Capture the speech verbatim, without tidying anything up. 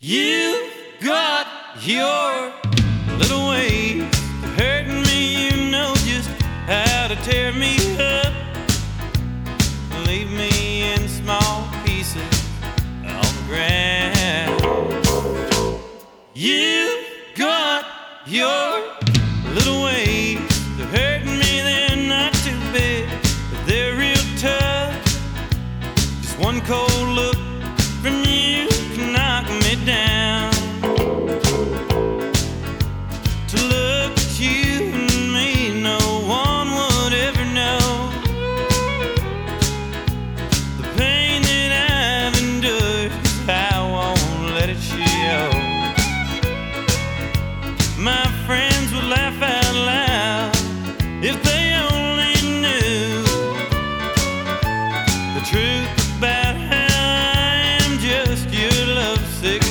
You've got your little ways of hurting me. You know just how to tear me up, leave me in small pieces on the ground. You've got your